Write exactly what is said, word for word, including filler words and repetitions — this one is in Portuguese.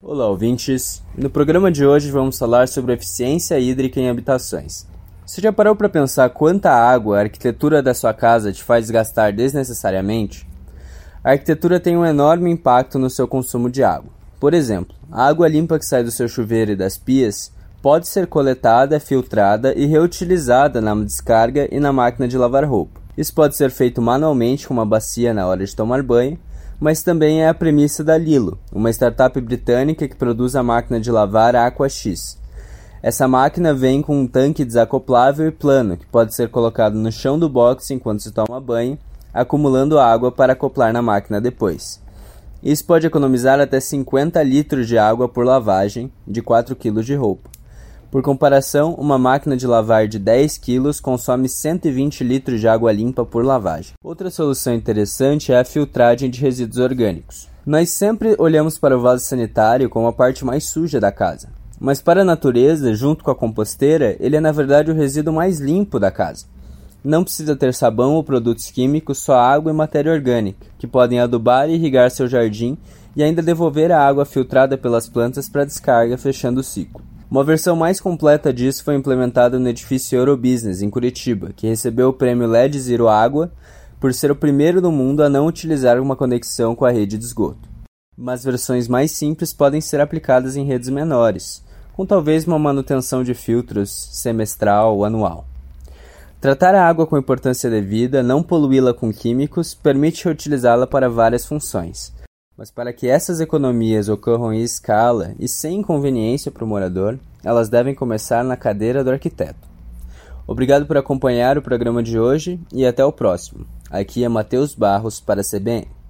Olá, ouvintes! No programa de hoje vamos falar sobre eficiência hídrica em habitações. Você já parou para pensar quanta água a arquitetura da sua casa te faz gastar desnecessariamente? A arquitetura tem um enorme impacto no seu consumo de água. Por exemplo, a água limpa que sai do seu chuveiro e das pias pode ser coletada, filtrada e reutilizada na descarga e na máquina de lavar roupa. Isso pode ser feito manualmente com uma bacia na hora de tomar banho, mas também é a premissa da Lilo, uma startup britânica que produz a máquina de lavar AquaX. Essa máquina vem com um tanque desacoplável e plano, que pode ser colocado no chão do box enquanto se toma banho, acumulando água para acoplar na máquina depois. Isso pode economizar até cinquenta litros de água por lavagem de quatro quilos de roupa. Por comparação, uma máquina de lavar de dez quilos consome cento e vinte litros de água limpa por lavagem. Outra solução interessante é a filtragem de resíduos orgânicos. Nós sempre olhamos para o vaso sanitário como a parte mais suja da casa. Mas para a natureza, junto com a composteira, ele é na verdade o resíduo mais limpo da casa. Não precisa ter sabão ou produtos químicos, só água e matéria orgânica, que podem adubar e irrigar seu jardim e ainda devolver a água filtrada pelas plantas para descarga, fechando o ciclo. Uma versão mais completa disso foi implementada no edifício Eurobusiness, em Curitiba, que recebeu o prêmio L E D Zero Água por ser o primeiro no mundo a não utilizar uma conexão com a rede de esgoto. Mas versões mais simples podem ser aplicadas em redes menores, com talvez uma manutenção de filtros semestral ou anual. Tratar a água com importância devida, não poluí-la com químicos, permite reutilizá-la para várias funções. Mas para que essas economias ocorram em escala e sem inconveniência para o morador, elas devem começar na cadeira do arquiteto. Obrigado por acompanhar o programa de hoje e até o próximo. Aqui é Matheus Barros para a C B N.